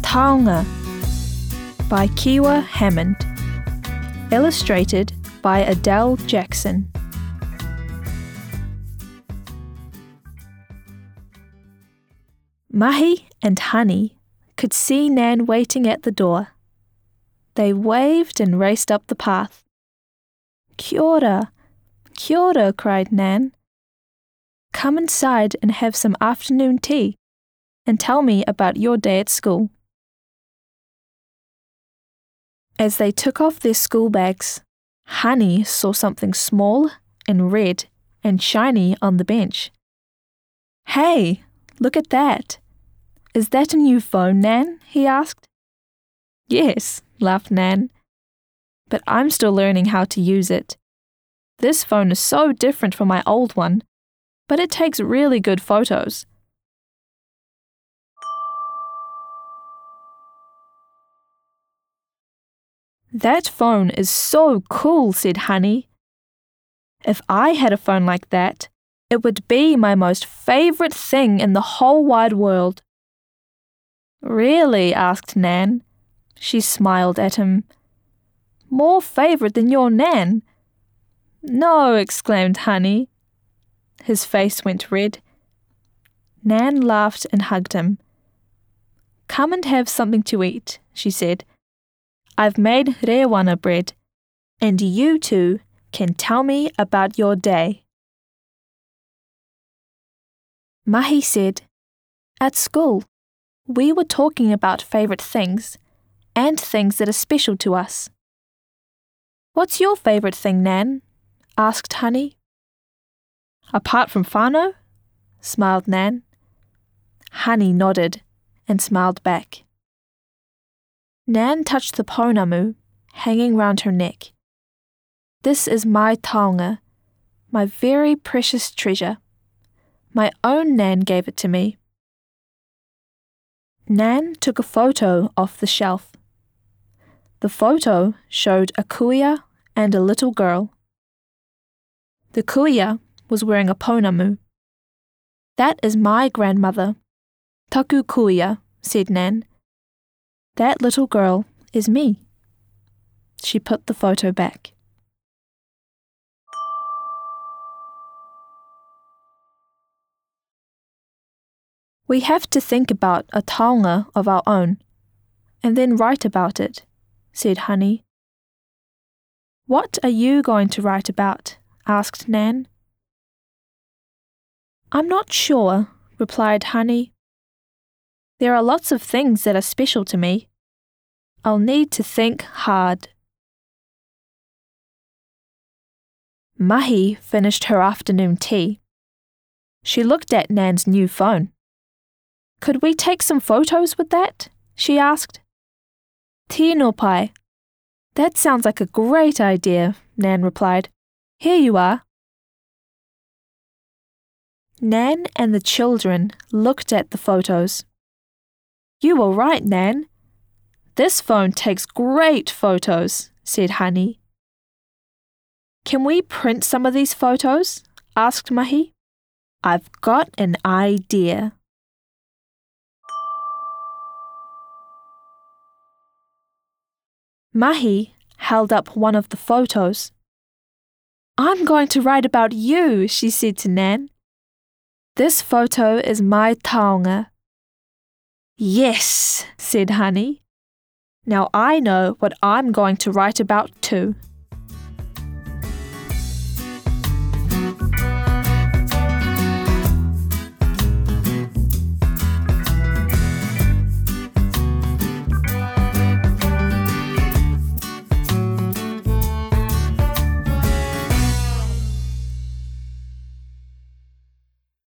Taonga by Kiwa Hammond. Illustrated by Adele Jackson. Mahi and Honey could see Nan waiting at the door. They waved and raced up the path. "Kia ora, kia ora," cried Nan. "Come inside and have some afternoon tea and tell me about your day at school." As they took off their school bags, Honey saw something small and red and shiny on the bench. "Hey, look at that. Is that a new phone, Nan?" he asked. "Yes," laughed Nan. "But I'm still learning how to use it. This phone is so different from my old one, but it takes really good photos." "That phone is so cool," said Honey. "If I had a phone like that, it would be my most favorite thing in the whole wide world." "Really?" asked Nan. She smiled at him. "More favorite than your Nan?" "No," exclaimed Honey. His face went red. Nan laughed and hugged him. "Come and have something to eat," she said. "I've made rewana bread, and you two can tell me about your day." Mahi said, "At school, we were talking about favorite things and things that are special to us." "What's your favorite thing, Nan?" asked Honey. "Apart from whānau?" smiled Nan. Honey nodded and smiled back. Nan touched the pounamu hanging round her neck. "This is my taonga, my very precious treasure. My own Nan gave it to me." Nan took a photo off the shelf. The photo showed a kuia and a little girl. The kuia was wearing a pounamu. "That is my grandmother, Taku kuia," said Nan. "That little girl is me." She put the photo back. "We have to think about a taonga of our own, and then write about it," said Honey. "What are you going to write about?" asked Nan. "I'm not sure," replied Honey. "There are lots of things that are special to me. I'll need to think hard." Mahi finished her afternoon tea. She looked at Nan's new phone. "Could we take some photos with that?" she asked. "Tino pai. That sounds like a great idea," Nan replied. "Here you are." Nan and the children looked at the photos. "You were right, Nan. This phone takes great photos," said Honey. "Can we print some of these photos?" asked Mahi. "I've got an idea." Mahi held up one of the photos. "I'm going to write about you," she said to Nan. "This photo is my taonga." "Yes," said Honey. "Now I know what I'm going to write about too."